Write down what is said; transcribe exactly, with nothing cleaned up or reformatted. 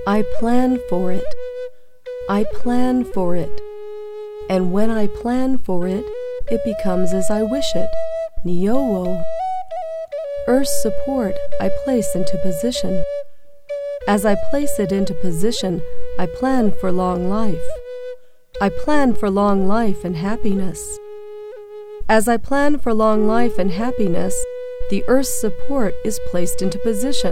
I plan for it. I plan for it. And when I plan for it, it becomes as I wish it. Niowo. Earth's support I place into position. As I place it into position, I plan for long life. I plan for long life and happiness. As I plan for long life and happiness, the Earth's support is placed into position.